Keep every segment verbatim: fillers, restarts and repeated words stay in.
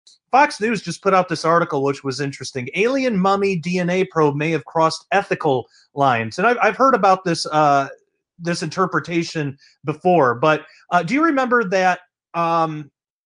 Fox News just put out this article, which was interesting. Alien mummy D N A probe may have crossed ethical lines. And I've, I've heard about this uh, this interpretation before, but uh, do you remember that um,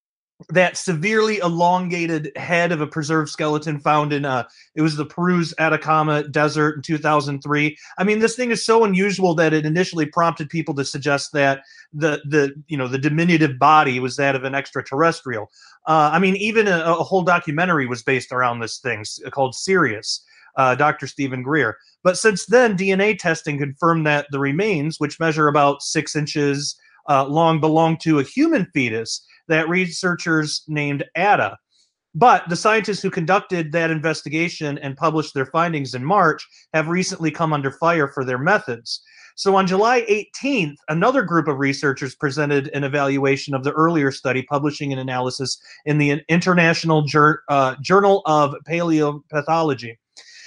that severely elongated head of a preserved skeleton found in uh it was the Peru's Atacama Desert in two thousand three? I mean, this thing is so unusual that it initially prompted people to suggest that the the you know the diminutive body was that of an extraterrestrial. Uh, I mean, even a, a whole documentary was based around this thing called Sirius, uh, Doctor Stephen Greer. But since then, D N A testing confirmed that the remains, which measure about six inches uh, long, belong to a human fetus that researchers named Ada. But the scientists who conducted that investigation and published their findings in March have recently come under fire for their methods. So on July eighteenth, another group of researchers presented an evaluation of the earlier study, publishing an analysis in the International Jur- uh, Journal of Paleopathology.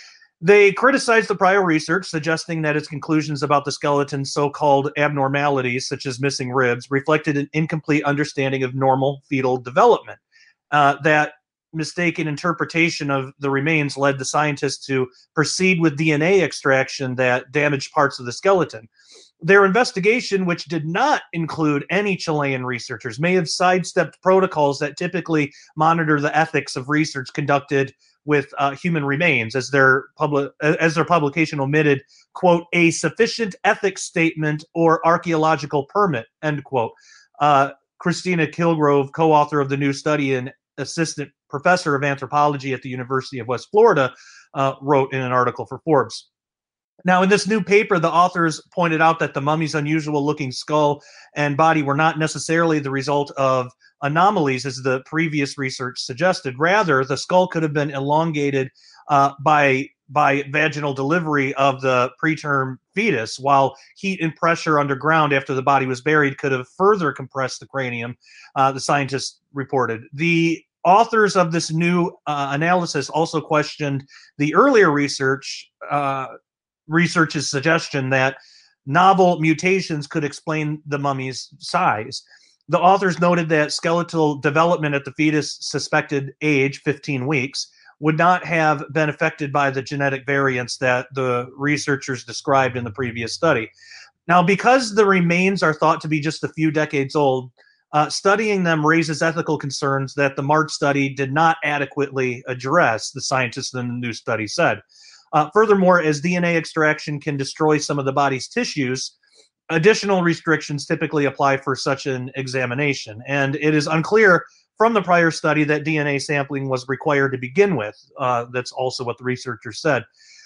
They criticized the prior research, suggesting that its conclusions about the skeleton's so-called abnormalities, such as missing ribs, reflected an incomplete understanding of normal fetal development. Uh, that mistaken interpretation of the remains led the scientists to proceed with D N A extraction that damaged parts of the skeleton. Their investigation, which did not include any Chilean researchers, may have sidestepped protocols that typically monitor the ethics of research conducted with uh, human remains, as their public as their publication omitted, quote, a sufficient ethics statement or archaeological permit, end quote. Uh, Christina Kilgrove, co-author of the new study and assistant professor of anthropology at the University of West Florida, uh, wrote in an article for Forbes. Now, in this new paper, the authors pointed out that the mummy's unusual-looking skull and body were not necessarily the result of anomalies, as the previous research suggested. Rather, the skull could have been elongated uh, by by vaginal delivery of the preterm fetus, while heat and pressure underground after the body was buried could have further compressed the cranium, uh, the scientists reported. The authors of this new uh, analysis also questioned the earlier research uh, research's suggestion that novel mutations could explain the mummy's size. The authors noted that skeletal development at the fetus' suspected age, fifteen weeks, would not have been affected by the genetic variants that the researchers described in the previous study. Now, because the remains are thought to be just a few decades old, uh, studying them raises ethical concerns that the March study did not adequately address, the scientists in the new study said. Uh, furthermore, as D N A extraction can destroy some of the body's tissues, additional restrictions typically apply for such an examination, and it is unclear from the prior study that D N A sampling was required to begin with. Uh, that's also what the researchers said.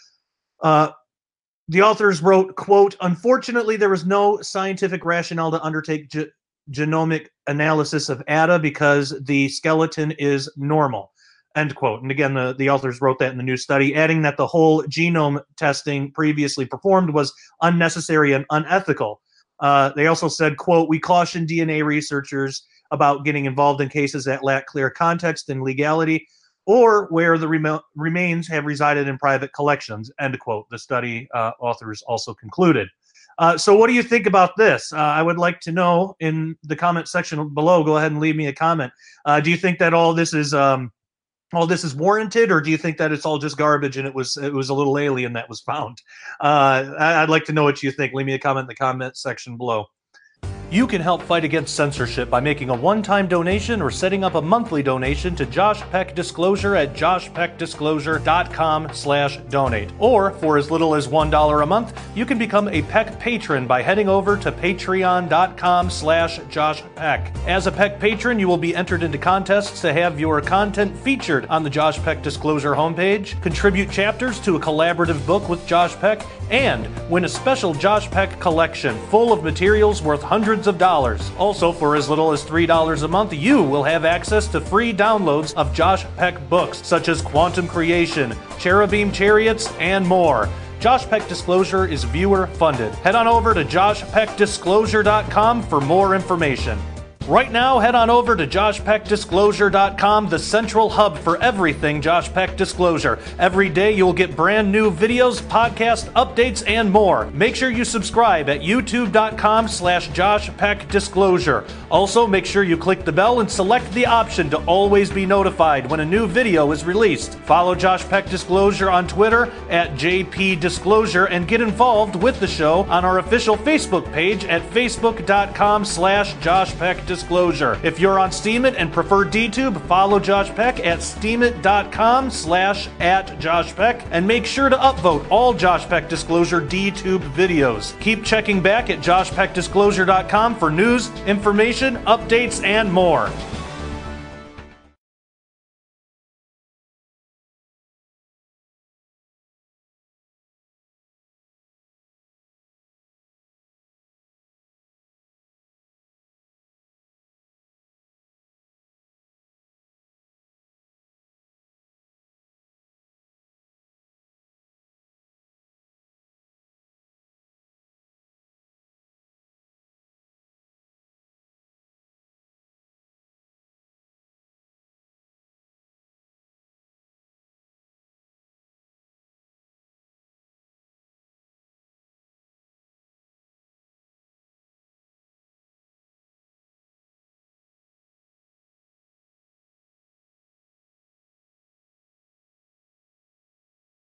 Uh, the authors wrote, quote, unfortunately, there was no scientific rationale to undertake ge- genomic analysis of Ada because the skeleton is normal, end quote. And again, the, the authors wrote that in the new study, adding that the whole genome testing previously performed was unnecessary and unethical. Uh, they also said, quote, we caution D N A researchers about getting involved in cases that lack clear context and legality, or where the rem- remains have resided in private collections, end quote, the study uh, authors also concluded. Uh, so what do you think about this? Uh, I would like to know in the comment section below. Go ahead and leave me a comment. Uh, do you think that all this is um, all this is warranted, or do you think that it's all just garbage and it was it was a little alien that was found? Uh, I'd like to know what you think. Leave me a comment in the comment section below. You can help fight against censorship by making a one-time donation or setting up a monthly donation to Josh Peck Disclosure at josh peck disclosure dot com slash donate. Or, for as little as one dollar a month, you can become a Peck patron by heading over to patreon dot com slash josh peck. As a Peck patron, you will be entered into contests to have your content featured on the Josh Peck Disclosure homepage, contribute chapters to a collaborative book with Josh Peck, and win a special Josh Peck collection full of materials worth hundreds of dollars. Also, for as little as three dollars a month, you will have access to free downloads of Josh Peck books such as Quantum Creation, Cherubim Chariots, and more. Josh Peck Disclosure is viewer funded. Head on over to josh peck disclosure dot com for more information. Right now, head on over to Josh Peck Disclosure dot com, the central hub for everything Josh Peck Disclosure. Every day you'll get brand new videos, podcast updates, and more. Make sure you subscribe at YouTube dot com slash Josh Peck Disclosure. Also, make sure you click the bell and select the option to always be notified when a new video is released. Follow Josh Peck Disclosure on Twitter at J P Disclosure and get involved with the show on our official Facebook page at Facebook dot com slash Josh Peck Disclosure. If you're on Steemit and prefer DTube, follow Josh Peck at Steemit dot com slash at Josh Peck and make sure to upvote all Josh Peck Disclosure DTube videos. Keep checking back at Josh Peck Disclosure dot com for news, information, updates, and more.